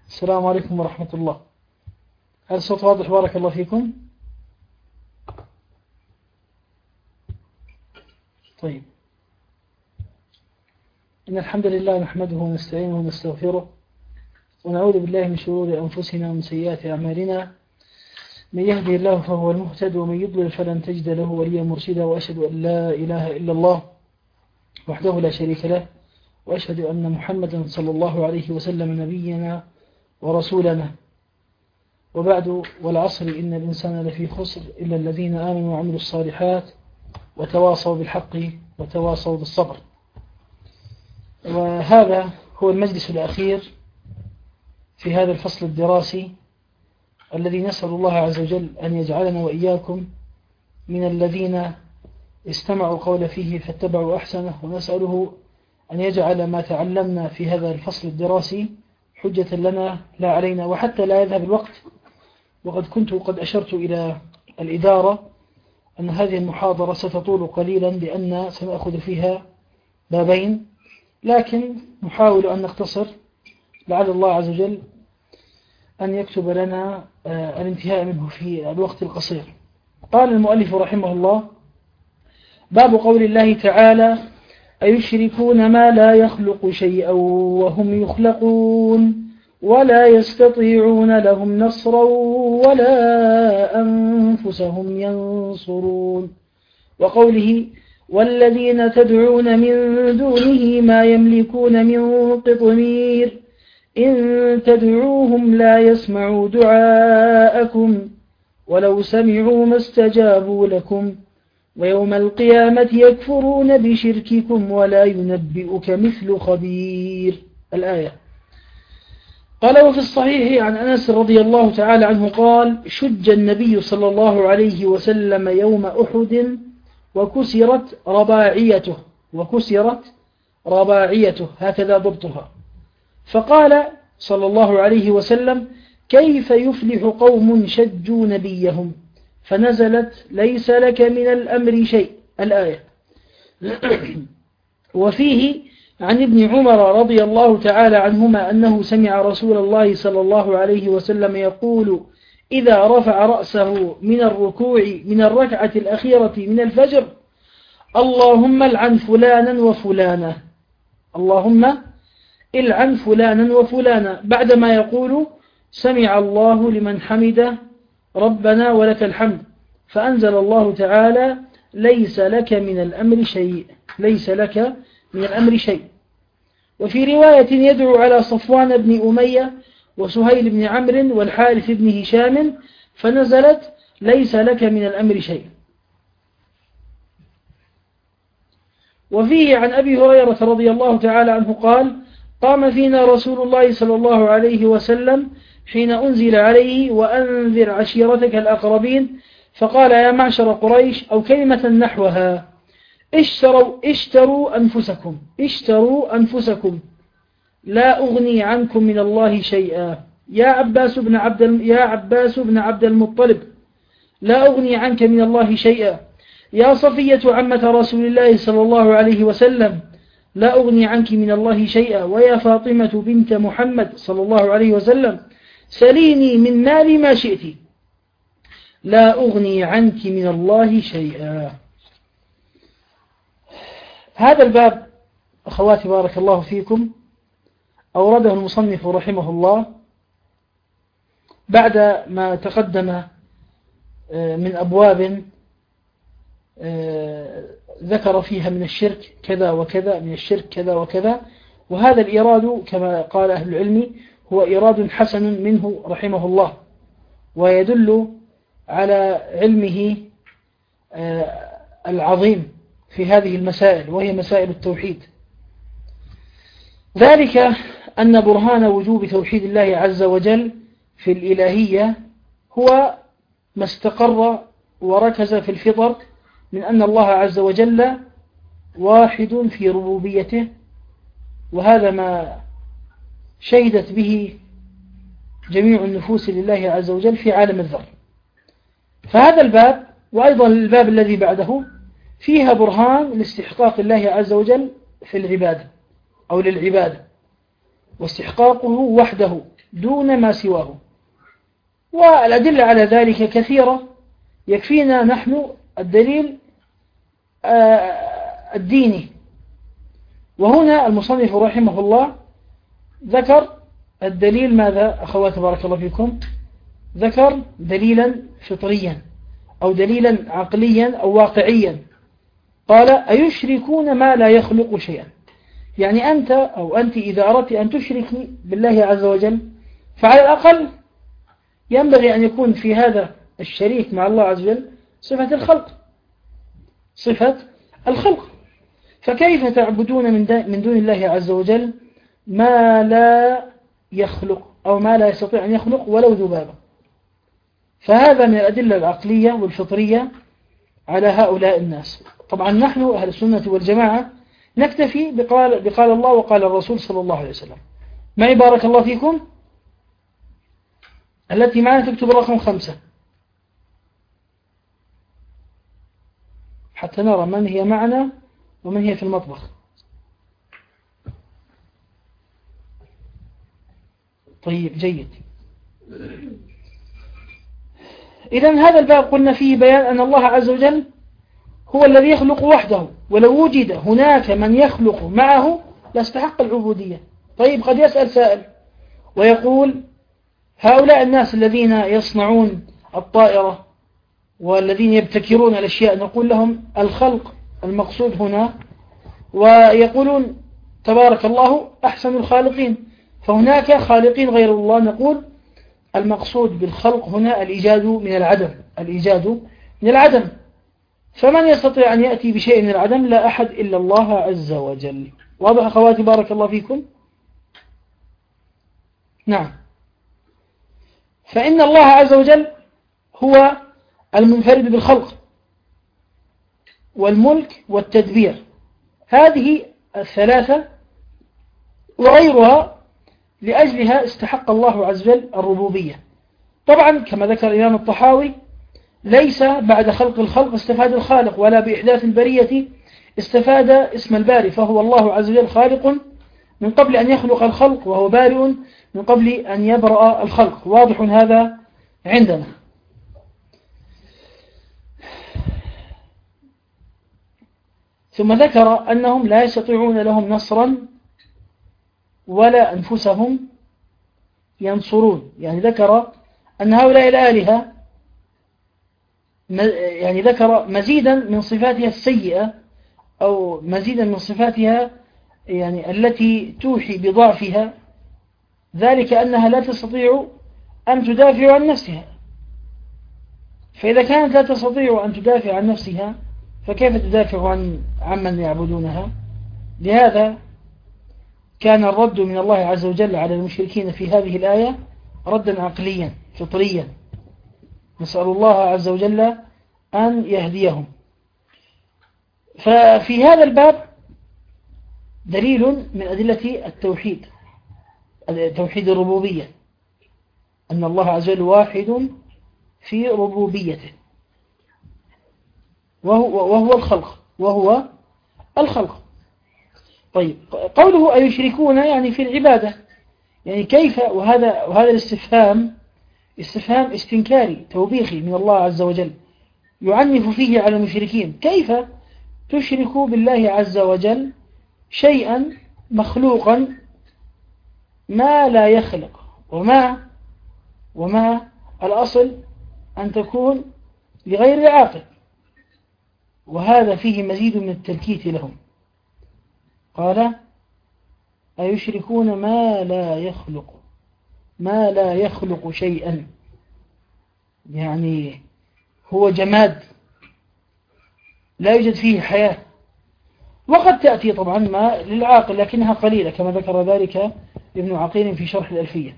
السلام عليكم ورحمة الله. هل الصوت واضح؟ بارك الله فيكم. طيب، إن الحمد لله نحمده ونستعينه ونستغفره ونعوذ بالله من شرور أنفسنا ومن سيئات أعمالنا. من يهدي الله فهو المهتد ومن يضلل فلن تجد له وليا مرشدا، وأشهد أن لا إله إلا الله وحده لا شريك له، وأشهد أن محمدا صلى الله عليه وسلم نبينا ورسولنا. وبعد، والعصر إن الإنسان لفي خسر إلا الذين آمنوا وعملوا الصالحات وتواصوا بالحق وتواصوا بالصبر. وهذا هو المجلس الأخير في هذا الفصل الدراسي الذي نسأل الله عز وجل أن يجعلنا وإياكم من الذين استمعوا القول فيه فاتبعوا أحسنه، ونسأله أن يجعل ما تعلمنا في هذا الفصل الدراسي حجة لنا لا علينا، وحتى لا يذهب الوقت. وقد كنت قد أشرت إلى الإدارة أن هذه المحاضرة ستطول قليلا لأن سنأخذ فيها بابين، لكن نحاول أن نختصر لعل الله عز وجل أن يكتب لنا الانتهاء منه في الوقت القصير. قال المؤلف رحمه الله: باب قول الله تعالى: أيشركون ما لا يخلق شيئا وهم يخلقون ولا يستطيعون لهم نصرا ولا أنفسهم ينصرون. وقوله: والذين تدعون من دونه ما يملكون من قطمير إن تدعوهم لا يسمعوا دعاءكم ولو سمعوا ما استجابوا لكم ويوم القيامة يكفرون بشرككم ولا ينبئك مثل خبير. الآية. قال: وفي الصحيح عن أنس رضي الله تعالى عنه قال: شج النبي صلى الله عليه وسلم يوم أحد وكسرت رباعيته هكذا ضبطها، فقال صلى الله عليه وسلم: كيف يفلح قوم شجوا نبيهم؟ فنزلت: ليس لك من الأمر شيء. الآية. وفيه عن ابن عمر رضي الله تعالى عنهما أنه سمع رسول الله صلى الله عليه وسلم يقول إذا رفع رأسه من الركوع من الركعة الأخيرة من الفجر: اللهم العن فلانا وفلانا، اللهم العن فلانا وفلانا، بعدما يقول: سمع الله لمن حمده ربنا ولك الحمد. فأنزل الله تعالى: ليس لك من الأمر شيء، ليس لك من الأمر شيء. وفي رواية: يدعو على صفوان بن أمية وسهيل بن عمرو والحارث بن هشام، فنزلت: ليس لك من الأمر شيء. وفيه عن أبي هريرة رضي الله تعالى عنه قال: قام فينا رسول الله صلى الله عليه وسلم حين أنزل عليه: وأنذر عشيرتك الأقربين، فقال: يا معشر قريش، أو كلمة نحوها: اشتروا أنفسكم لا أغني عنكم من الله شيئا. يا عباس بن عبد المطلب، لا أغني عنك من الله شيئا. يا صفية عمة رسول الله صلى الله عليه وسلم، لا أغني عنك من الله شيئا. ويا فاطمة بنت محمد صلى الله عليه وسلم، سليني من مالي ما شئت، لا أغني عنك من الله شيئا. هذا الباب أخواتي بارك الله فيكم أورده المصنف رحمه الله بعد ما تقدم من أبواب ذكر فيها من الشرك كذا وكذا، من الشرك كذا وكذا. وهذا الإيراد كما قال أهل العلم هو إيراد حسن منه رحمه الله، ويدل على علمه العظيم في هذه المسائل، وهي مسائل التوحيد. ذلك أن برهان وجوب توحيد الله عز وجل في الإلهية هو ما استقر وركز في الفطر من أن الله عز وجل واحد في ربوبيته، وهذا ما شهدت به جميع النفوس لله عز وجل في عالم الذر. فهذا الباب وأيضا الباب الذي بعده فيها برهان لاستحقاق الله عز وجل في العبادة أو للعبادة، واستحقاقه وحده دون ما سواه. والأدلة على ذلك كثيرة، يكفينا نحن الدليل الديني. وهنا المصنف رحمه الله ذكر الدليل ماذا أخوات بارك الله فيكم؟ ذكر دليلا فطريا أو دليلا عقليا أو واقعيا. قال أيشركون ما لا يخلق شيئا. يعني أنت أو أنت إذا أردت أن تشركي بالله عز وجل فعلى الأقل ينبغي أن يكون في هذا الشريك مع الله عز وجل صفة الخلق، صفة الخلق. فكيف تعبدون من دون الله عز وجل ما لا يخلق أو ما لا يستطيع أن يخلق ولو ذبابا؟ فهذا من الأدلة العقلية والفطرية على هؤلاء الناس. طبعا نحن أهل السنة والجماعة نكتفي بقال الله وقال الرسول صلى الله عليه وسلم. معي بارك الله فيكم التي معنا تكتب رقم 5 حتى نرى من هي معنا ومن هي في المطبخ. طيب جيد. إذن هذا الباب قلنا فيه بيان أن الله عز وجل هو الذي يخلق وحده، ولو وجد هناك من يخلق معه لاستحق العبودية. طيب قد يسأل سائل ويقول هؤلاء الناس الذين يصنعون الطائرة والذين يبتكرون الأشياء نقول لهم الخلق المقصود هنا، ويقولون تبارك الله أحسن الخالقين، فهناك خالقين غير الله. نقول المقصود بالخلق هنا الإيجاد من العدم، الإيجاد من العدم. فمن يستطيع أن يأتي بشيء من العدم؟ لا أحد إلا الله عز وجل. واضح أخواتي بارك الله فيكم؟ نعم. فإن الله عز وجل هو المنفرد بالخلق والملك والتدبير، هذه الثلاثة وغيرها لأجلها استحق الله عز وجل الربوبية. طبعا كما ذكر الإمام الطحاوي ليس بعد خلق الخلق استفاد الخالق، ولا بإحداث البرية استفاد اسم الباري، فهو الله عز وجل خالق من قبل أن يخلق الخلق، وهو بارئ من قبل أن يبرأ الخلق. واضح هذا عندنا. ثم ذكر أنهم لا يستطيعون لهم نصرا ولا أنفسهم ينصرون. يعني ذكر أن هؤلاء الآلهة يعني ذكر مزيدا من صفاتها السيئة أو مزيدا من صفاتها يعني التي توحي بضعفها، ذلك أنها لا تستطيع أن تدافع عن نفسها. فإذا كانت لا تستطيع أن تدافع عن نفسها فكيف تدافع عمن يعبدونها؟ لهذا كان الرد من الله عز وجل على المشركين في هذه الآية ردا عقليا فطريا، نسأل الله عز وجل أن يهديهم. ففي هذا الباب دليل من أدلة التوحيد، توحيد الربوبية، أن الله عز وجل واحد في ربوبيته، وهو الخلق. طيب قوله أيشركون يعني في العبادة، يعني كيف، وهذا الاستفهام استفهام استنكاري توبيخي من الله عز وجل يعنف فيه على المشركين. كيف تشركوا بالله عز وجل شيئا مخلوقا ما لا يخلق، وما الأصل أن تكون لغير عاقل؟ وهذا فيه مزيد من التلكيت لهم. قال أيشركون ما لا يخلق شيئا، يعني هو جماد لا يوجد فيه حياة. وقد تأتي طبعا ما للعاقل لكنها قليلة كما ذكر ذلك ابن عقيل في شرح الألفية.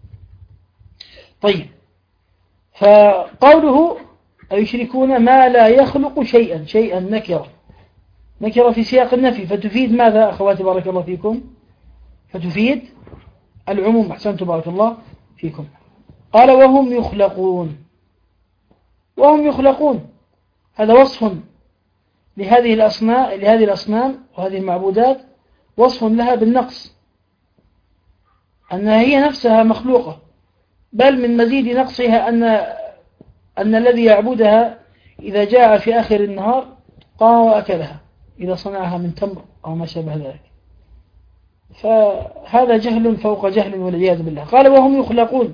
طيب فقوله أيشركون ما لا يخلق شيئا نكرة في سياق النفي، فتفيد ماذا أخواتي بارك الله فيكم؟ فتفيد العموم. أحسنت بارك الله فيكم. قال وهم يخلقون، هذا وصف لهذه الأصنام وهذه المعبودات، وصف لها بالنقص. أنها هي نفسها مخلوقة، بل من مزيد نقصها أن الذي يعبدها إذا جاء في آخر النهار قام وأكلها إذا صنعها من تمر أو ما شابه ذلك. فهذا جهل فوق جهل والعياذ بالله. قال وهم يخلقون،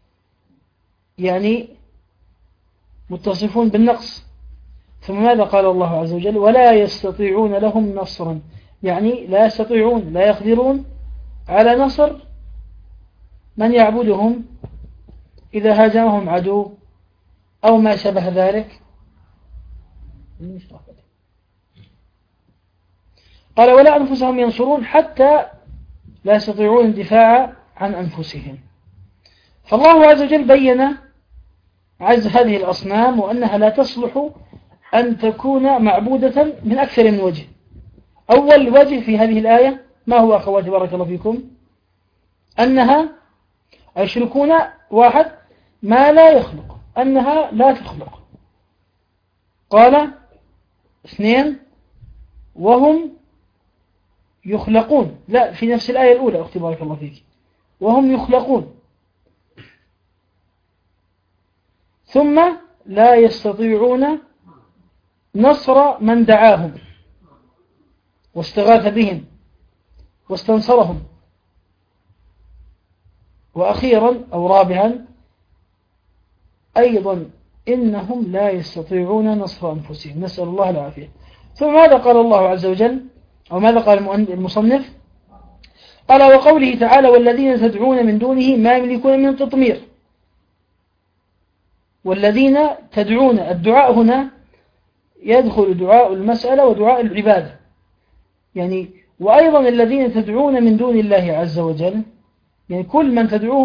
يعني متصفون بالنقص. ثم ماذا قال الله عز وجل؟ ولا يستطيعون لهم نصرا، يعني لا يستطيعون، لا يقدرون على نصر من يعبدهم إذا هاجمهم عدو أو ما شابه ذلك. قال ولا أنفسهم ينصرون، حتى لا يستطيعون الدفاع عن أنفسهم. فالله عز وجل بين عز هذه الأصنام وأنها لا تصلح أن تكون معبودة من أكثر من وجه. أول وجه في هذه الآية ما هو أخواتي بارك الله فيكم؟ أنها يشركون واحد ما لا يخلق، أنها لا تخلق. قال اثنين وهم يخلقون، لا في نفس الآية الأولى أختي بارك الله فيك، وهم يخلقون. ثم لا يستطيعون نصر من دعاهم واستغاث بهم واستنصرهم. وأخيرا أو رابعا أيضا إنهم لا يستطيعون نصر أنفسهم، نسأل الله العافية. ثم ماذا قال الله عز وجل أو ماذا قال المصنف؟ قال وقوله تعالى والذين تدعون من دونه ما يملكون من قطمير. والذين تدعون، الدعاء هنا يدخل دعاء المسألة ودعاء العبادة، يعني وأيضا الذين تدعون من دون الله عز وجل، يعني كل من تدعوه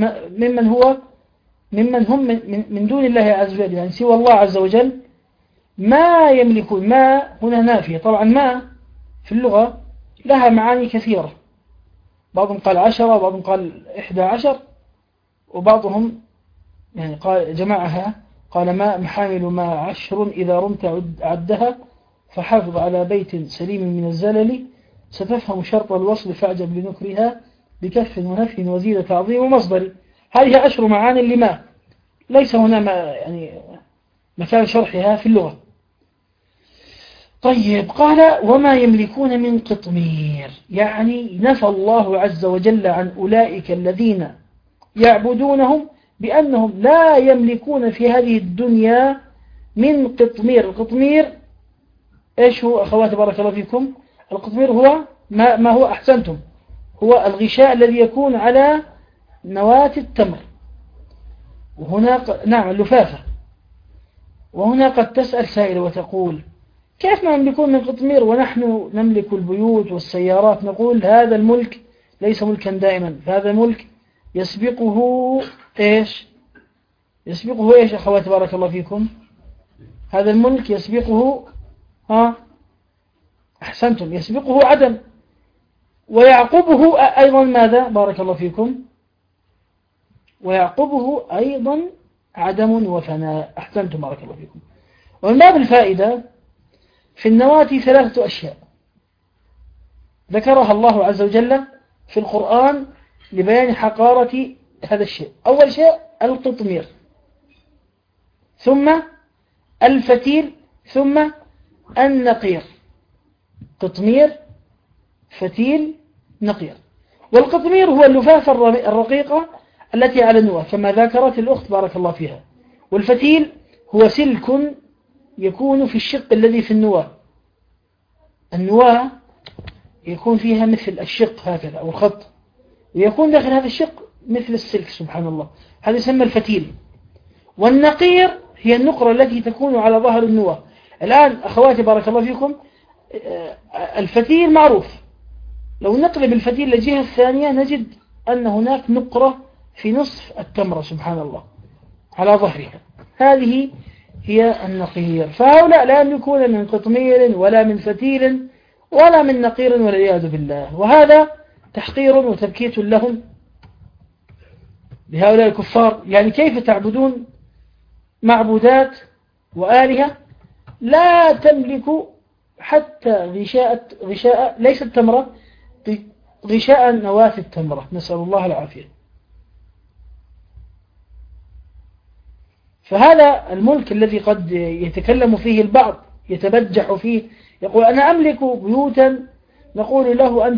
ممن هم من دون الله عز وجل، يعني سوى الله عز وجل، ما يملكون. ما هنا نافية. طبعا ما في اللغة لها معاني كثيرة، بعضهم قال 10 وبعضهم قال 11، وبعضهم يعني قال جمعها قال ما محامل ما 10 إذا رمت عدها، فحافظ على بيت سليم من الزلل، ستفهم شرط الوصل فاعجب لنكرها، بكف ونفي وزيد تعظيم ومصدر. هذه 10 معاني لما ليس هنا يعني مكان شرحها في اللغة. طيب قال وما يملكون من قطمير، يعني نفى الله عز وجل عن أولئك الذين يعبدونهم بأنهم لا يملكون في هذه الدنيا من قطمير. القطمير إيش هو أخواتي بارك الله فيكم؟ القطمير هو ما هو أحسنتم، هو الغشاء الذي يكون على نواة التمر. وهنا نعم اللفافة. وهنا قد تسأل سائل وتقول كيف ما يملكون من قطمير ونحن نملك البيوت والسيارات؟ نقول هذا الملك ليس ملكا دائما، هذا ملك يسبقه إيش؟ يسبقه إيش أخواتي بارك الله فيكم؟ هذا الملك يسبقه أحسنتم، يسبقه عدم، ويعقبه أيضا ماذا بارك الله فيكم؟ ويعقبه أيضا عدم وفناء. أحسنتم بارك الله فيكم. ومن باب الفائدة في النواة 3 أشياء ذكرها الله عز وجل في القرآن لبيان حقارة هذا الشيء. أول شيء القطمير، ثم الفتيل، ثم النقير. قطمير، فتيل، نقير. والقطمير هو اللفافة الرقيقة التي على النواة كما ذكرت الأخت بارك الله فيها. والفتيل هو سلك يكون في الشق الذي في النواة. النواة يكون فيها مثل الشق هكذا أو الخط، ويكون داخل هذا الشق مثل السلك سبحان الله، هذا يسمى الفتيل. والنقير هي النقرة التي تكون على ظهر النواة. الآن أخواتي بارك الله فيكم الفتيل معروف، لو نقلب الفتيل للجهة الثانية نجد أن هناك نقرة في نصف التمرة سبحان الله على ظهرها، هذه هي النقير. فهؤلاء لا يملكون من قطمير ولا من فتيل ولا من نقير والعياذ بالله. وهذا تحقير وتبكيت لهم لهؤلاء الكفار. يعني كيف تعبدون معبودات وآلهة لا تملك حتى غشاء ليست تمرة، غشاء نواة التمرة، نسأل الله العافية. فهذا الملك الذي قد يتكلم فيه البعض، يتبجح فيه، يقول أنا أملك بيوتا، نقول له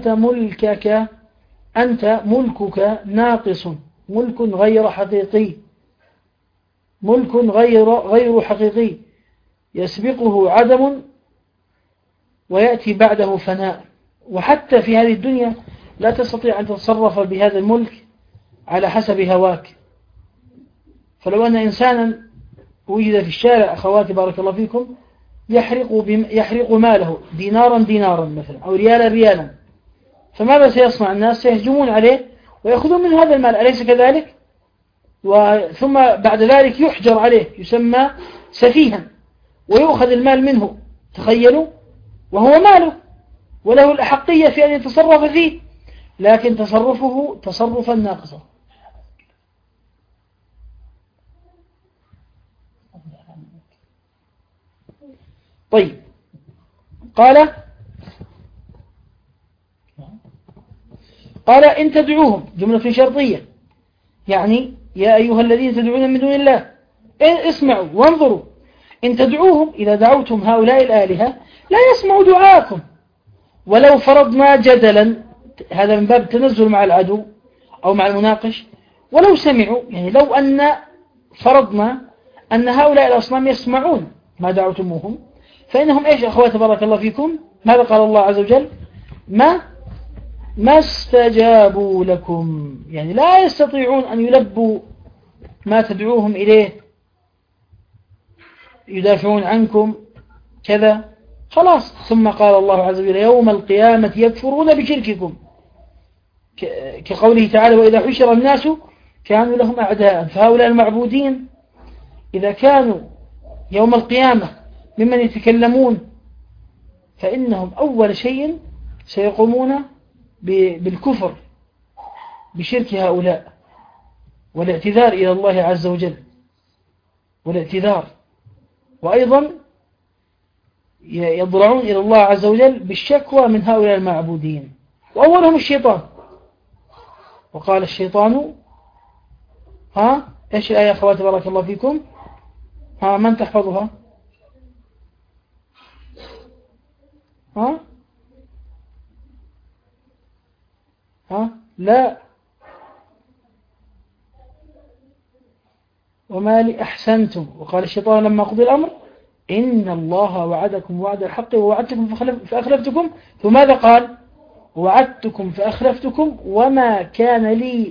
أنت ملكك ناقص، ملك غير حقيقي، ملك غير حقيقي يسبقه عدم ويأتي بعده فناء. وحتى في هذه الدنيا لا تستطيع أن تتصرف بهذا الملك على حسب هواك. فلو أن إنسانا وجد في الشارع أخواتي بارك الله فيكم يحرق ماله دينارا دينارا مثلا أو ريالا ريالا، فماذا سيصنع الناس؟ سيهجمون عليه ويأخذون من هذا المال، أليس كذلك؟ ثم بعد ذلك يحجر عليه، يسمى سفيها، ويؤخذ المال منه، تخيلوا، وهو ماله وله الأحقية في أن يتصرف فيه، لكن تصرفه تصرفا ناقصا. طيب، قال إن تدعوهم، جملة شرطية، يعني يا أيها الذين تدعون من دون الله اسمعوا وانظروا، إن تدعوهم، إذا دعوتم هؤلاء الآلهة لا يسمعوا دعاءكم، ولو فرضنا جدلا، هذا من باب التنزل مع العدو أو مع المناقش، ولو سمعوا، يعني لو أن فرضنا أن هؤلاء الأصنام يسمعون ما دعوتموهم، فإنهم إيش أخوات بارك الله فيكم؟ ماذا قال الله عز وجل؟ ما استجابوا لكم، يعني لا يستطيعون أن يلبوا ما تدعوهم إليه، يدافعون عنكم كذا، خلاص. ثم قال الله عز وجل يوم القيامة يكفرون بشرككم، كقوله تعالى وإذا حشر الناس كانوا لهم أعداء. فهؤلاء المعبودين إذا كانوا يوم القيامة ممن يتكلمون، فإنهم أول شيء سيقومون بالكفر بشرك هؤلاء والاعتذار إلى الله عز وجل، والاعتذار، وأيضا يضرعون إلى الله عز وجل بالشكوى من هؤلاء المعبودين، وأولهم الشيطان. وقال الشيطان إيش الآية أخواتي بارك الله فيكم؟ من تحفظها؟ لا، وما لي أحسنتم. وقال الشيطان لما قضي الأمر إن الله وعدكم وعد الحق ووعدتكم فأخلفتكم. فماذا قال؟ وعدتكم فأخلفتكم وما كان لي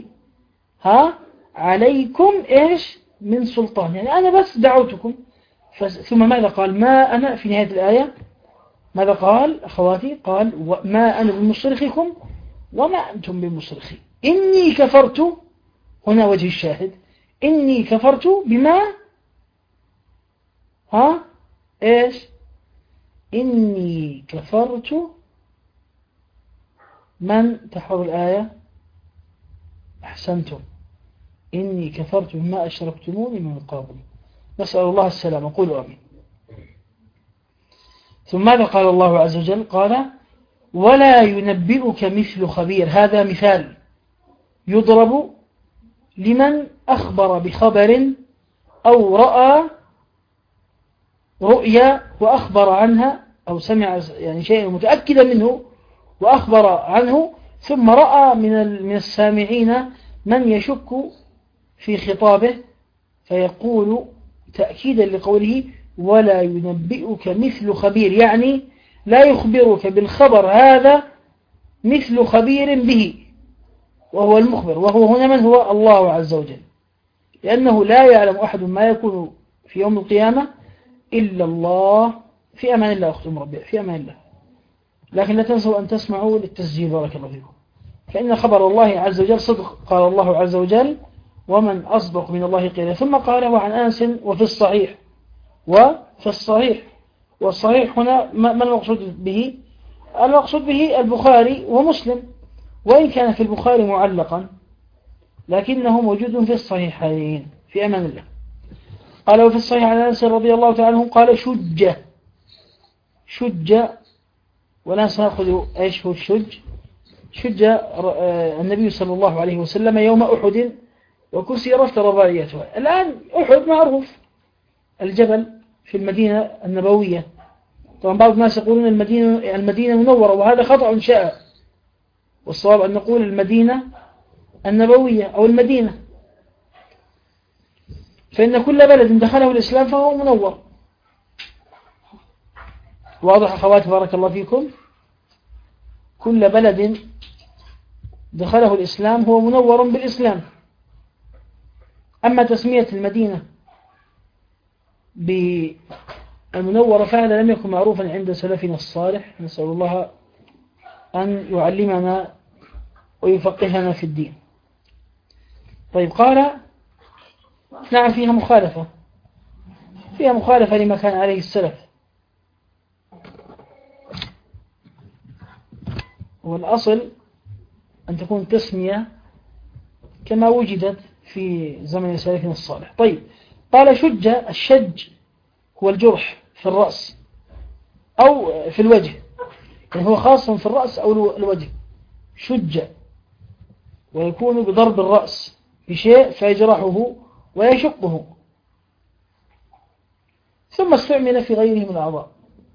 عليكم إيش من سلطان، يعني أنا بس دعوتكم. ثم ماذا قال؟ ما أنا في نهاية الآية ماذا قال أخواتي؟ قال ما أنا بمصرخكم وما أنتم بمصرخي، إني كفرت، هنا وجه الشاهد، إني كفرت بما إيش؟ إني كفرت من تحفظ الآية؟ أحسنتم، إني كفرت بما أشركتموني من قبل. نسأل الله السلامة، قولوا آمين. ثم ماذا قال الله عز وجل؟ قال ولا ينبئك مثل خبير. هذا مثال يضرب لمن أخبر بخبر أو رأى رؤيا وأخبر عنها، أو سمع يعني شيء متأكدا منه وأخبر عنه، ثم رأى من السامعين من يشك في خطابه، فيقول تأكيدا لقوله ولا ينبئك مثل خبير، يعني لا يخبرك بالخبر هذا مثل خبير به، وهو المخبر، وهو هنا من هو؟ الله عز وجل، لأنه لا يعلم أحد ما يكون في يوم القيامة إلا الله. في أمان الله أختم ربي، في أمان الله. لكن لا تنسوا أن تسمعوا للتسجيل بارك الله فيكم، فإن خبر الله عز وجل صدق. قال الله عز وجل ومن أصدق من الله قيلا. ثم قال وعن أنس وفي الصحيح، وفي الصحيح، والصحيح هنا ما المقصود به؟ المقصود به البخاري ومسلم، وإن كان في البخاري معلقا لكنه موجود في الصحيحين. في أمان الله. قال وفي الصحيح عن أنس رضي الله تعالى عنه قال شج، ولا سنأخذ إيش هو الشج. شج النبي صلى الله عليه وسلم يوم أحد وكسرت رباعيتها. الآن أحد معروف، الجبل في المدينة النبوية. طبعا بعض الناس يقولون المدينة منورة، وهذا خطأ شائع، والصواب أن نقول المدينة النبوية أو المدينة، فإن كل بلد دخله الإسلام فهو منور. واضح أخوات بارك الله فيكم؟ كل بلد دخله الإسلام هو منور بالإسلام. أما تسمية المدينة بالمنورة فهذا لم يكن معروفا عند سلفنا الصالح، نسأل الله أن يعلمنا ويفقهنا في الدين. طيب، قال نعم فيها مخالفة لما كان عليه السلف. والأصل أن تكون تسمية كما وجدت في زمن سلفنا الصالح. طيب، قال شج. الشج هو الجرح في الرأس أو في الوجه، يعني هو خاص في الرأس أو الوجه. شج، ويكون بضرب الرأس بشيء فيجرحه ويشقه. ثم استعمل في غيره من الأعضاء.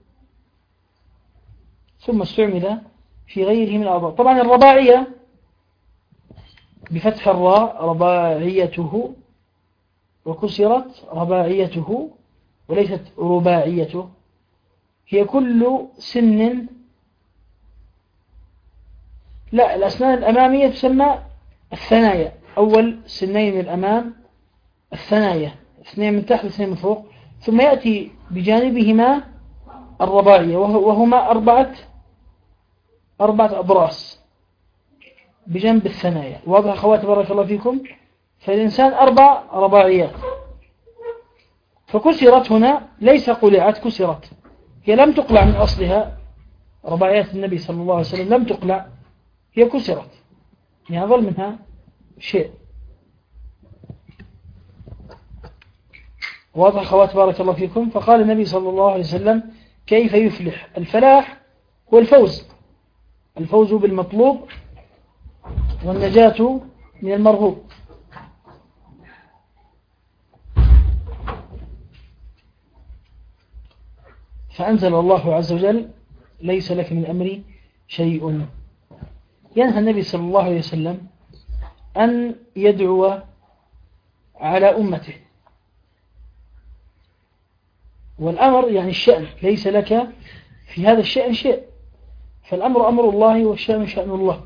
طبعا الرباعية بفتح الراء رباعيته، وكسرت رباعيته وليست رباعيته. هي كل سن، لا، الأسنان الأمامية تسمى الثنايا. أول سنين من الأمام الثنايا، اثنين من تحت واثنين من فوق، ثم يأتي بجانبهما الرباعية وهما أربعة أضراس بجنب الثنايا. واضح أخواتي بارك الله فيكم؟ فالإنسان 4 رباعيات. فكسرت هنا ليس قلعت، كسرت، هي لم تقلع من أصلها. رباعيات النبي صلى الله عليه وسلم لم تقلع، هي كسرت، يعني ظل منها شيء. واضح أخوات بارك الله فيكم؟ فقال النبي صلى الله عليه وسلم: كيف يفلح؟ الفلاح هو الفوز بالمطلوب والنجاة من المرهوب. فأنزل الله عز وجل: ليس لك من أمري شيء. ينهى النبي صلى الله عليه وسلم أن يدعو على أمته، والأمر يعني الشأن، ليس لك في هذا الشأن شيء. فالأمر أمر الله والشأن شأن الله.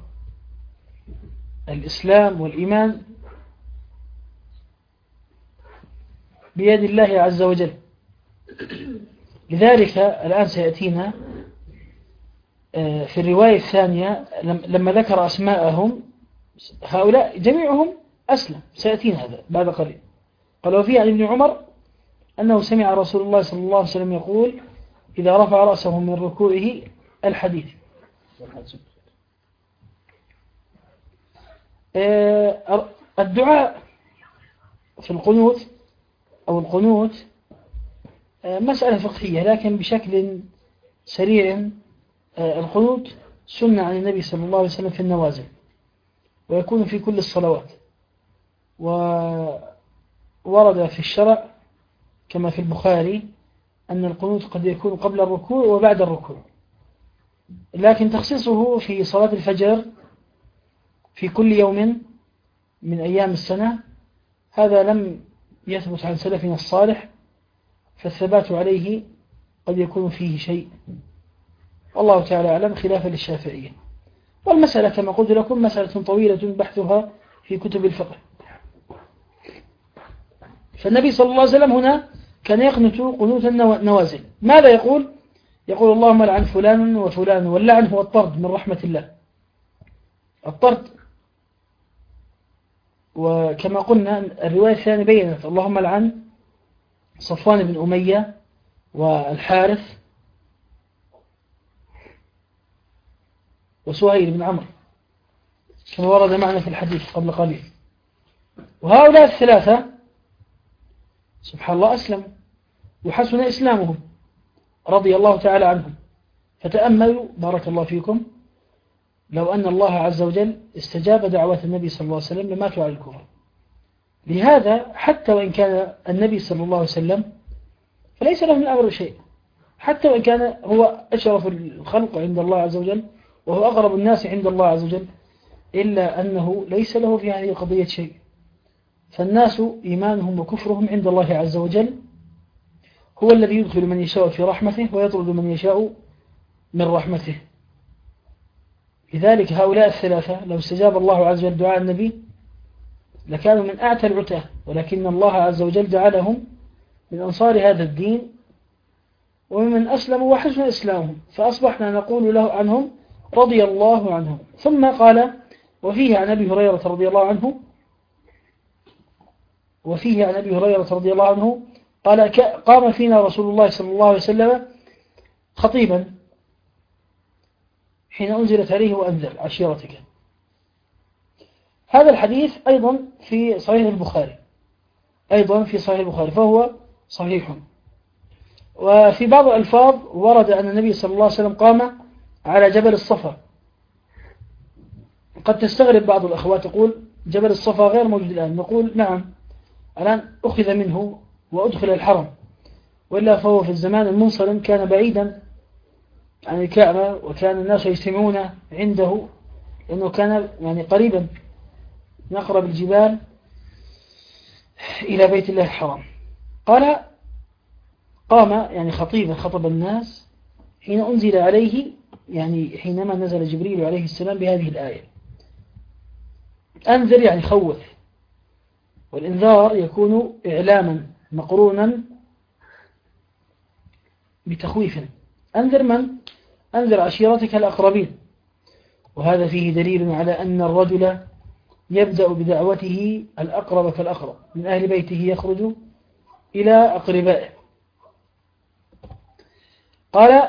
الإسلام والإيمان بيد الله عز وجل. لذلك الآن سيأتينا في الرواية الثانية لما ذكر أسماءهم، هؤلاء جميعهم أسلم، سيأتينا هذا بعد قليل. قال: وفيه عن ابن عمر أنه سمع رسول الله صلى الله عليه وسلم يقول: إذا رفع رأسه من ركوعه الحديث. الدعاء في القنوت أو القنوت مسألة فقهية، لكن بشكل سريع. القنوت سنة عن النبي صلى الله عليه وسلم في النوازل، ويكون في كل الصلوات، وورد في الشرع كما في البخاري أن القنوت قد يكون قبل الركوع وبعد الركوع، لكن تخصيصه في صلاة الفجر في كل يوم من أيام السنة هذا لم يثبت عن سلفنا الصالح، فالثبات عليه قد يكون فيه شيء، والله تعالى أعلم، خلافا للشافعية. والمسألة كما قلت لكم مسألة طويلة بحثها في كتب الفقه. فالنبي صلى الله عليه وسلم هنا كان يقنت قنوت النوازل. ماذا يقول؟ يقول: اللهم لعن فلان وفلان. واللعن هو الطرد من رحمة الله، الطرد. وكما قلنا الرواية الثانية بيّنت: اللهم لعن صفوان بن أمية والحارث وسهيل بن عمرو، كما ورد معنا في الحديث قبل قليل. وهؤلاء الثلاثة سبحان الله أسلموا وحسن إسلامهم رضي الله تعالى عنهم. فتأملوا بارك الله فيكم لو أن الله عز وجل استجاب دعوة النبي صلى الله عليه وسلم لماتوا على الكفر. لهذا حتى وإن كان النبي صلى الله عليه وسلم فليس له من الأمر شيء، حتى وإن كان هو أشرف الخلق عند الله عز وجل وهو أقرب الناس عند الله عز وجل، إلا أنه ليس له في هذه القضية شيء. فالناس إيمانهم وكفرهم عند الله عز وجل هو الذي يدخل من يشاء في رحمته ويطرد من يشاء من رحمته. لذلك هؤلاء الثلاثة لو استجاب الله عز وجل دعاء النبي لكانوا من أعتى العتاه، ولكن الله عز وجل جعلهم من أنصار هذا الدين وممن أسلموا وحسن إسلامهم، فأصبحنا نقول له عنهم رضي الله عنهم. ثم قال وفيه عن أبي هريرة رضي الله عنه قال قام فينا رسول الله صلى الله عليه وسلم خطيبا حين أنزلت عليه وأنذر عشيرتك. هذا الحديث أيضا في صحيح البخاري فهو صحيح. وفي بعض الألفاظ ورد أن النبي صلى الله عليه وسلم قام على جبل الصفا. قد تستغرب بعض الأخوات تقول جبل الصفا غير موجود الآن، نقول نعم الآن أخذ منه وأدخل الحرم، وإلا فهو في الزمان المنصرم كان بعيدا عن الكعبة وكان الناس يجتمعون عنده لأنه كان يعني قريبا من أقرب الجبال إلى بيت الله الحرام. قال قام يعني خطيبا خطب الناس حين أنزل عليه، يعني حينما نزل جبريل عليه السلام بهذه الآية. أنذر يعني خوف، والإنذار يكون إعلاما مقرونا بتخويف. أنذر من؟ أنذر عشيرتك الأقربين. وهذا فيه دليل على أن الرجل يبدأ بدعوته الأقرب فالأقرب، من أهل بيته يخرج إلى أقربائه. قال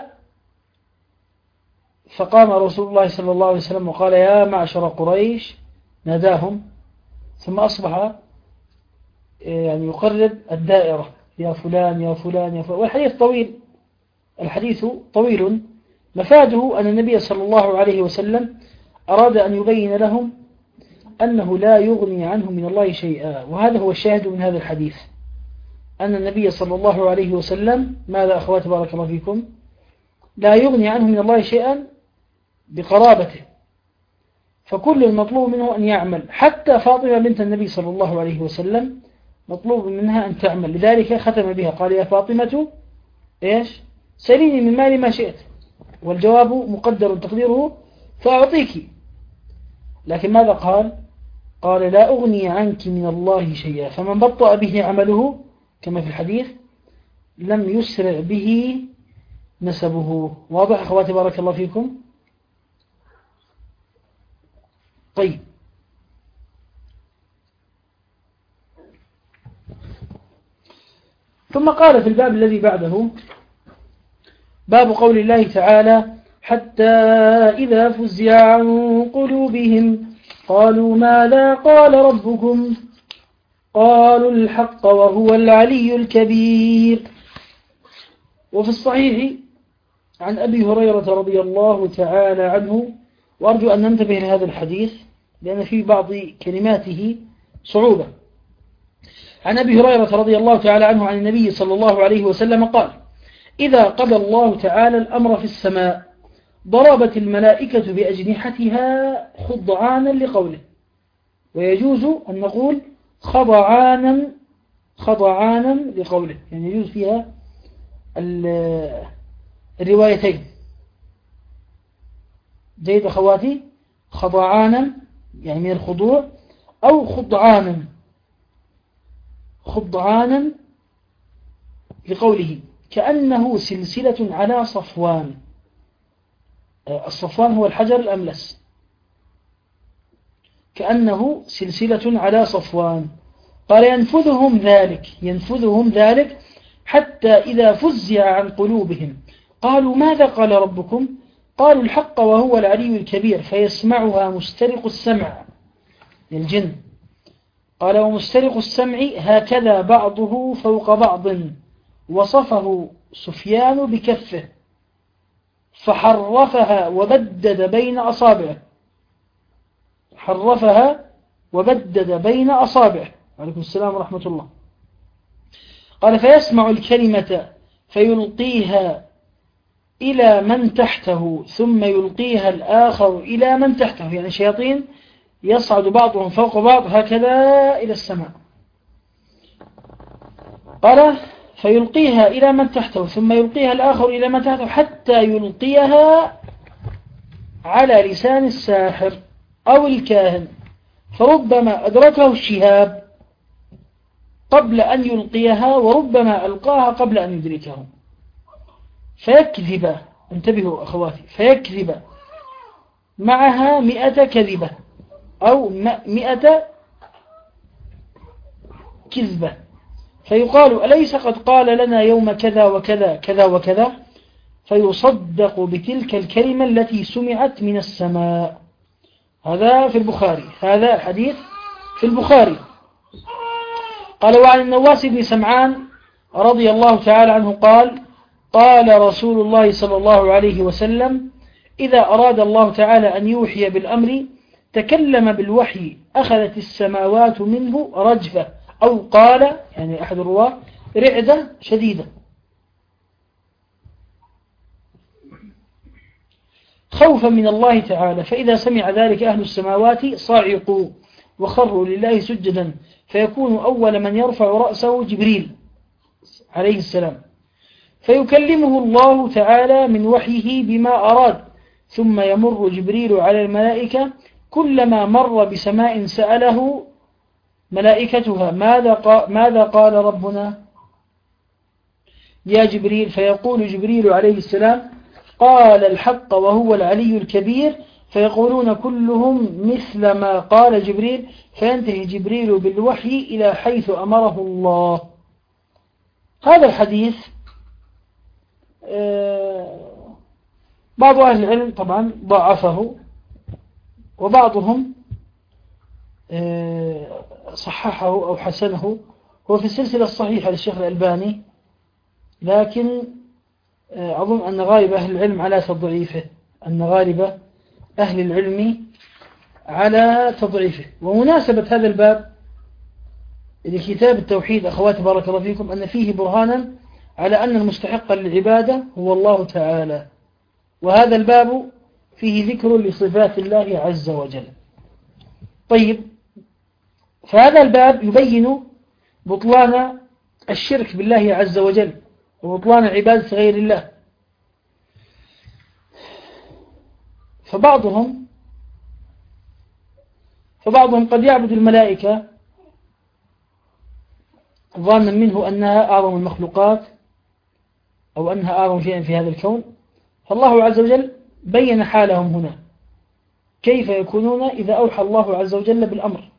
فقام رسول الله صلى الله عليه وسلم وقال يا معشر قريش، ناداهم، ثم أصبح يعني يقرب الدائرة، يا فلان يا فلان يا فلان. والحديث طويل مفاده أن النبي صلى الله عليه وسلم أراد أن يبين لهم أنه لا يغني عنه من الله شيئا. وهذا هو الشاهد من هذا الحديث، أن النبي صلى الله عليه وسلم ماذا أخوات بارك الله فيكم؟ لا يغني عنه من الله شيئا بقرابته، فكل المطلوب منه أن يعمل. حتى فاطمة بنت النبي صلى الله عليه وسلم مطلوب منها أن تعمل، لذلك ختم بها قال يا فاطمة إيش؟ سليني من مالي ما شئت، والجواب مقدر تقديره فأعطيك. لكن ماذا قال؟ قال لا أغني عنك من الله شيئا، فمن بطأ به عمله كما في الحديث لم يسرع به نسبه. واضح أخواتي بارك الله فيكم؟ طيب، ثم قال في الباب الذي بعده باب قول الله تعالى حتى إذا فزع عن قلوبهم قالوا ماذا قال ربكم قالوا الحق وهو العلي الكبير. وفي الصحيح عن أبي هريرة رضي الله تعالى عنه، وأرجو أن ننتبه لهذا الحديث لأن في بعض كلماته صعوبة. عن أبي هريرة رضي الله تعالى عنه عن النبي صلى الله عليه وسلم قال إذا قضى الله تعالى الأمر في السماء ضربت الملائكة بأجنحتها خضعانا لقوله. ويجوز أن نقول خضعانا لقوله، يعني يجوز فيها الروايتين. جيد أخواتي؟ خضعانا يعني من الخضوع، أو خضعانا لقوله كأنه سلسلة على صفوان. الصفوان هو الحجر الأملس، كأنه سلسلة على صفوان. قال ينفذهم ذلك حتى إذا فزع عن قلوبهم قالوا ماذا قال ربكم قالوا الحق وهو العلي الكبير فيسمعها مسترق السمع الجن. قال ومسترق السمع هكذا بعضه فوق بعض، وصفه سفيان بكفه فحرفها وبدد بين أصابعه. حرفها وبدد بين أصابعه. عليكم السلام ورحمة الله. قال فيسمع الكلمة فيلقيها إلى من تحته ثم يلقيها الآخر إلى من تحته، يعني الشياطين يصعد بعضهم فوق بعض هكذا إلى السماء. قال فيلقيها إلى من تحته ثم يلقيها الآخر إلى من تحته حتى يلقيها على لسان الساحر أو الكاهن، فربما أدركه الشهاب قبل أن يلقيها وربما ألقاها قبل أن يدركه، فيكذب. انتبهوا أخواتي، فيكذب معها 100 كذبة أو 100 كذبة، فيقال أليس قد قال لنا يوم كذا وكذا كذا وكذا، فيصدق بتلك الكلمة التي سمعت من السماء. هذا في البخاري، هذا الحديث في البخاري. قال وعن النواس بن سمعان رضي الله تعالى عنه قال قال رسول الله صلى الله عليه وسلم إذا أراد الله تعالى أن يوحي بالأمر تكلم بالوحي أخذت السماوات منه رجفة، أو قال يعني أحد الرواة رعدة شديدة. خوفا من الله تعالى، فإذا سمع ذلك أهل السماوات صعقوا وخروا لله سجدا، فيكون أول من يرفع رأسه جبريل عليه السلام، فيكلمه الله تعالى من وحيه بما أراد، ثم يمر جبريل على الملائكة كلما مر بسماء سأله ملائكتها ماذا قال ربنا يا جبريل، فيقول جبريل عليه السلام قال الحق وهو العلي الكبير، فيقولون كلهم مثل ما قال جبريل، فينتهي جبريل بالوحي إلى حيث أمره الله. هذا الحديث بعض أهل العلم طبعا ضعفه، وبعضهم صححه أو حسنه، هو في السلسلة الصحيحة للشيخ الألباني، لكن أظن أن غالب أهل العلم على تضعيفه، أن غالب أهل العلم على تضعيفه. ومناسبة هذا الباب لكتاب التوحيد أخواتي بارك الله فيكم أن فيه برهانا على أن المستحق للعبادة هو الله تعالى، وهذا الباب فيه ذكر لصفات الله عز وجل. طيب، فهذا الباب يبين بطلان الشرك بالله عز وجل وبطلان عبادة غير الله. فبعضهم قد يعبد الملائكة ظانا منه أنها أعظم المخلوقات أو أنها أعظم شيء في هذا الكون، فالله عز وجل بين حالهم هنا كيف يكونون إذا أوحى الله عز وجل بالأمر.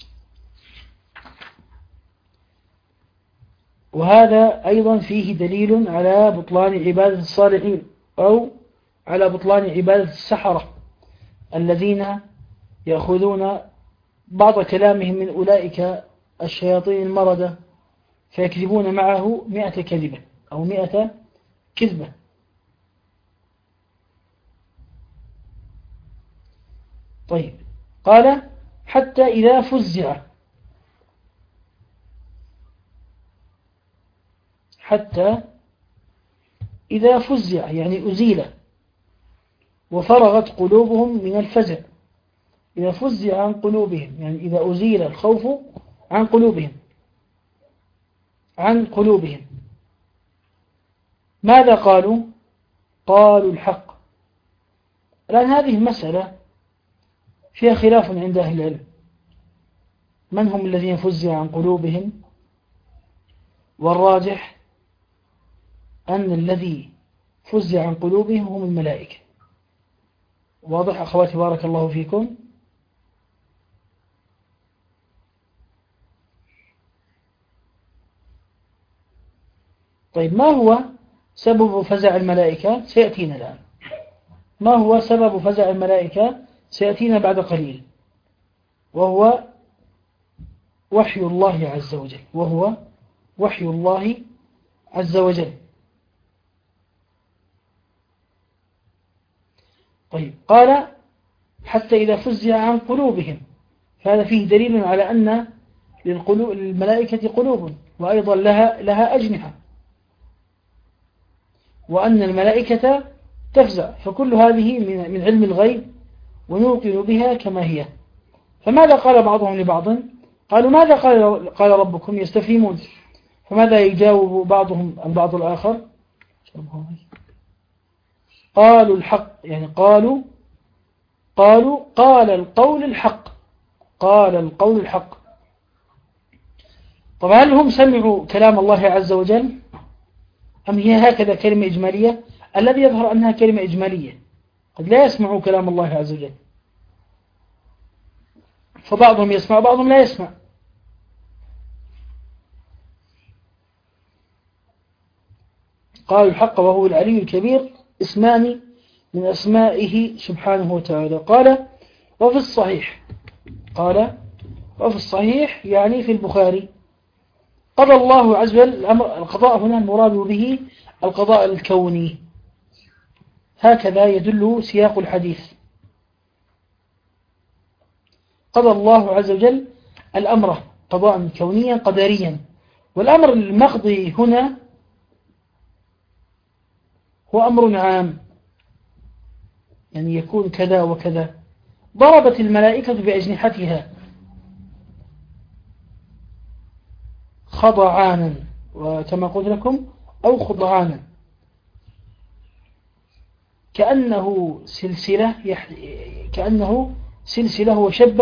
وهذا أيضا فيه دليل على بطلان عبادة الصالحين أو على بطلان عبادة السحرة الذين يأخذون بعض كلامهم من أولئك الشياطين المردة فيكذبون معه 100 كذبة أو 100 كذبة. طيب، قال حتى إذا فزع، حتى إذا فزع يعني أزيل، وفرغت قلوبهم من الفزع. إذا فزع عن قلوبهم يعني إذا أزيل الخوف عن قلوبهم ماذا قالوا؟ قالوا الحق. الآن هذه المسألة فيها خلاف عند أهل العلم، من هم الذين فزع عن قلوبهم؟ والراجح أن الذي فزع عن قلوبهم هم الملائكة. واضح أخواتي بارك الله فيكم؟ طيب، ما هو سبب فزع الملائكة؟ سيأتينا الآن. ما هو سبب فزع الملائكة؟ سيأتينا بعد قليل، وهو وحي الله عز وجل، وهو وحي الله عز وجل. طيب، قال حتى إذا فزع عن قلوبهم. فهذا فيه دليل على أن للملائكة قلوب، وأيضا لها أجنحة، وأن الملائكة تفزع. فكل هذه من علم الغيب ونوقن بها كما هي. فماذا قال بعضهم لبعض؟ قالوا ماذا قال ربكم؟ يستفهمون. فماذا يجاوب بعضهم البعض الآخر؟ قالوا الحق، يعني قال القول الحق، قال القول الحق. طب هل هم سمعوا كلام الله عز وجل أم هي هكذا كلمة إجمالية؟ الذي يظهر أنها كلمة إجمالية، قد لا يسمعوا كلام الله عز وجل، فبعضهم يسمع بعضهم لا يسمع. قالوا الحق وهو العلي الكبير اسمان من أسمائه سبحانه وتعالى. قال وفي الصحيح يعني في البخاري قضى الله عز وجل القضاء هنا المراد به القضاء الكوني، هكذا يدل سياق الحديث. قضى الله عز وجل الأمر قضاء كونيا قدريا، والأمر المقضي هنا هو أمر عام، يعني يكون كذا وكذا. ضربت الملائكة بأجنحتها خضعانا، وكما قلت لكم أو خضعانا، كأنه سلسلة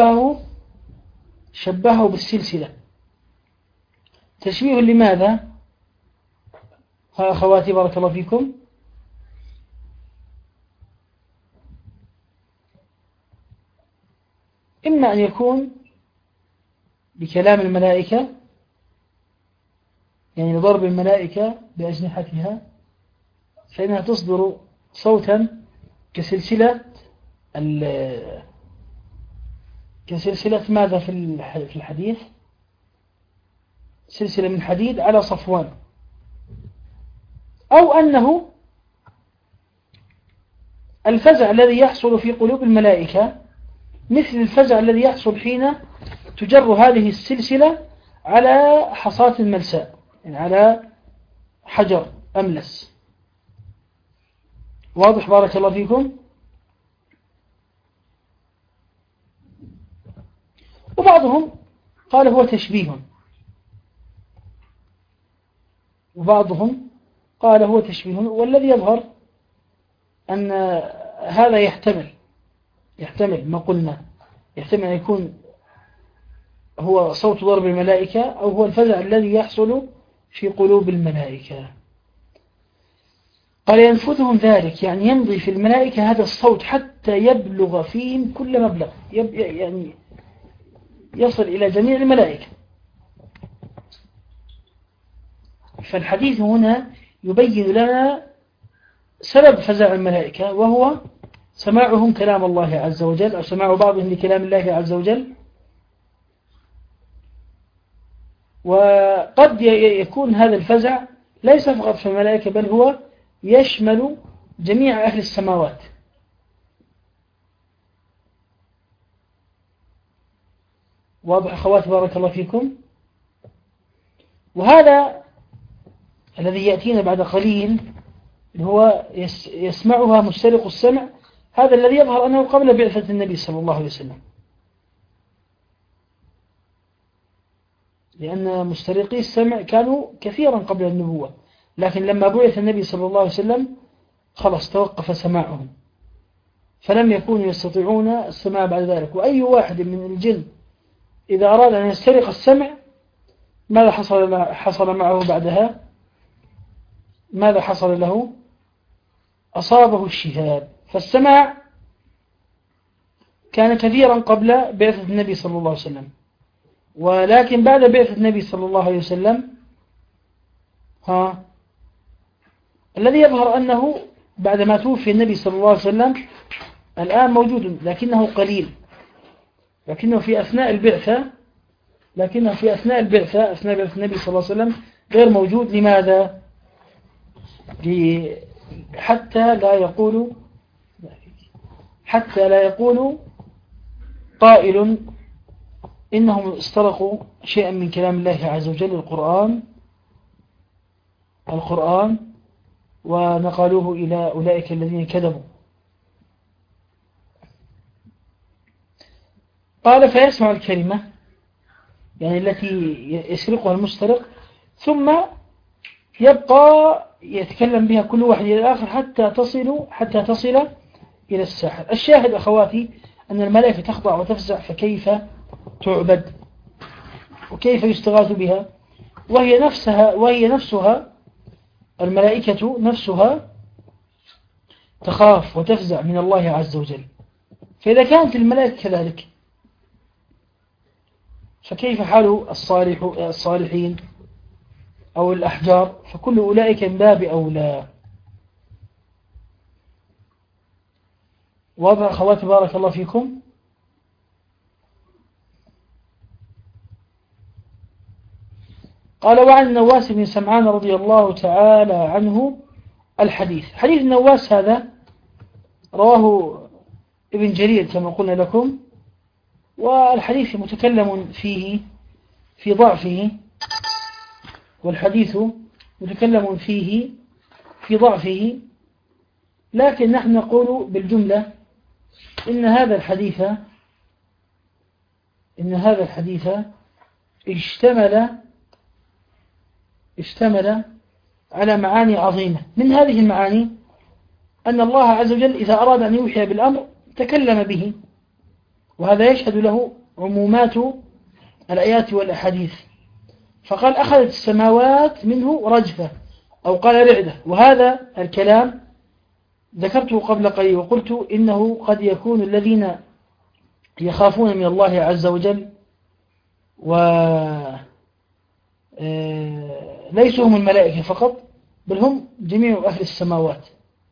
وشبهه بالسلسلة. تشبيه لماذا؟ ها أخواتي بارك الله فيكم. إما أن يكون بكلام الملائكة، يعني ضرب الملائكة بأجنحتها، فإنها تصدر صوتا كسلسلة ماذا في الحديث؟ سلسلة من حديد على صفوان. أو أنه الفزع الذي يحصل في قلوب الملائكة مثل الفزع الذي يحصل حين تجر هذه السلسلة على حصاة ملساء، يعني على حجر أملس. واضح بارك الله فيكم؟ وبعضهم قال هو تشبيه، والذي يظهر أن هذا يحتمل ما قلنا، يحتمل أن يكون هو صوت ضرب الملائكة أو هو الفزع الذي يحصل في قلوب الملائكة. قال ينفذهم ذلك، يعني يمضي في الملائكة هذا الصوت حتى يبلغ فيهم كل مبلغ، يعني يصل إلى جميع الملائكة. فالحديث هنا يبين لنا سبب فزع الملائكة، وهو سماعهم كلام الله عز وجل، أو سماع بعضهم لكلام الله عز وجل. وقد يكون هذا الفزع ليس فقط في الملائكة، بل هو يشمل جميع أهل السماوات. واضح أخوات بارك الله فيكم؟ وهذا الذي يأتينا بعد قليل هو يسمعها مسترق السمع، هذا الذي يظهر أنه قبل بعثة النبي صلى الله عليه وسلم، لأن مسترقي السمع كانوا كثيرا قبل النبوة، لكن لما بعث النبي صلى الله عليه وسلم خلاص توقف سماعهم، فلم يكونوا يستطيعون السماع بعد ذلك. وأي واحد من الجن إذا أراد أن يسترق السمع ماذا حصل معه بعدها؟ ماذا حصل له؟ أصابه الشهاب. فالسماع كان كثيرا قبل بعثة النبي صلى الله عليه وسلم، ولكن بعد بعثة النبي صلى الله عليه وسلم الذي يظهر أنه بعد ما توفي النبي صلى الله عليه وسلم الآن موجود، لكنه قليل، لكنه في أثناء البعثة أثناء بعثة النبي صلى الله عليه وسلم غير موجود. لماذا؟ حتى لا يقولوا قائل إنهم استرقوا شيئا من كلام الله عز وجل القرآن ونقلوه إلى أولئك الذين كذبوا. قال فيسمع الكلمة يعني التي يسرقها المسترق ثم يبقى يتكلم بها كل واحد إلى الآخر حتى تصل إلى الساحر. الشاهد أخواتي أن الملائكة تخضع وتفزع، فكيف تعبد وكيف يستغاث بها وهي نفسها الملائكة نفسها تخاف وتفزع من الله عز وجل. فإذا كانت الملائكة كذلك فكيف حال الصالحين أو الأحجار؟ فكل أولئك من باب أولى. واضح أخواتي بارك الله فيكم؟ قال وعن النواس بن سمعان رضي الله تعالى عنه الحديث. حديث النواس هذا رواه ابن جرير كما قلنا لكم، والحديث متكلم فيه في ضعفه، والحديث متكلم فيه في ضعفه، لكن نحن نقول بالجملة إن هذا الحديث اشتمل على معاني عظيمة. من هذه المعاني أن الله عز وجل إذا أراد أن يوحي بالأمر تكلم به، وهذا يشهد له عمومات الآيات والأحاديث. فقال أخذت السماوات منه رجفة أو قال رعدة، وهذا الكلام ذكرته قبل قليل وقلت إنه قد يكون الذين يخافون من الله عز وجل ليسوا هم الملائكة فقط، بل هم جميع أهل السماوات.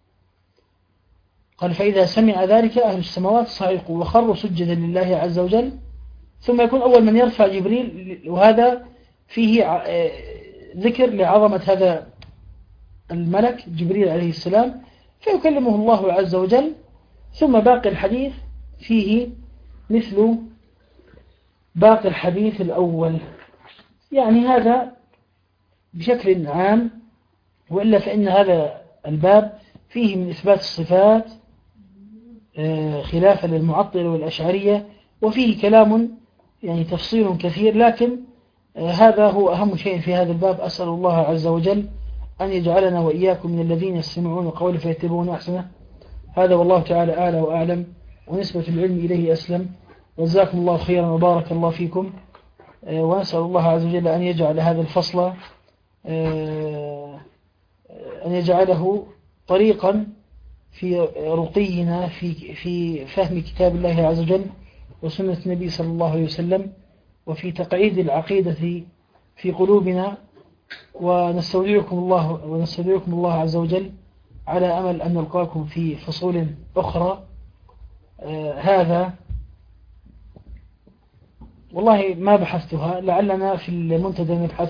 قال فإذا سمع ذلك أهل السماوات صعقوا وخروا سجدا لله عز وجل، ثم يكون أول من يرفع جبريل، وهذا فيه ذكر لعظمة هذا الملك جبريل عليه السلام، فيكلمه الله عز وجل. ثم باقي الحديث فيه مثل باقي الحديث الأول، يعني هذا بشكل عام. وإلا فإن هذا الباب فيه من إثبات الصفات خلافا للمعطلة والأشعرية، وفيه كلام يعني تفصيل كثير، لكن هذا هو أهم شيء في هذا الباب. أسأل الله عز وجل أن يجعلنا وإياكم من الذين يستمعون قولا فيتبعون أحسنه. هذا والله تعالى أعلى وأعلم، ونسبة العلم إليه أسلم. جزاكم الله خيرا وبارك الله فيكم، ونسأل الله عز وجل أن يجعل هذا الفصل أن يجعله طريقا في رقينا في فهم كتاب الله عز وجل وسنة النبي صلى الله عليه وسلم، وفي تقعيد العقيدة في قلوبنا. ونستودعكم الله عز وجل على أمل أن نلقاكم في فصول أخرى. هذا والله ما بحثتها، لعلنا في المنتدى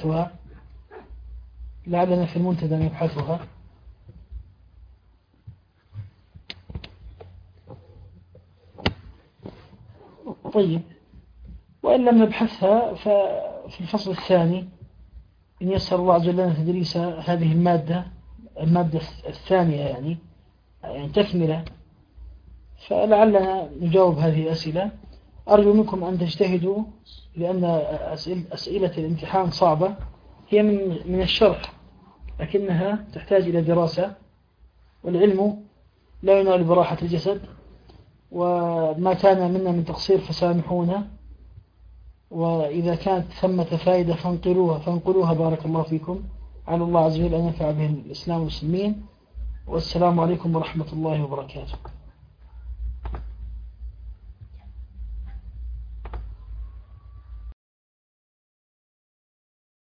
نبحثها. طيب، وإن لم نبحثها ففي الفصل الثاني إن يسر الله عز وجل لنا تدريس هذه المادة الثانية، يعني تكملة، فلعلنا نجاوب هذه الأسئلة. أرجو منكم أن تجتهدوا، لأن أسئلة الامتحان صعبة، هي من الشرح لكنها تحتاج إلى دراسة، والعلم لا ينال براحة الجسد، وما كان منا من تقصير فسامحونا، وإذا كانت ثمة فائدة فانقلوها بارك الله فيكم. على الله عز وجل أن ينفع به الإسلام والمسلمين. والسلام عليكم ورحمة الله وبركاته.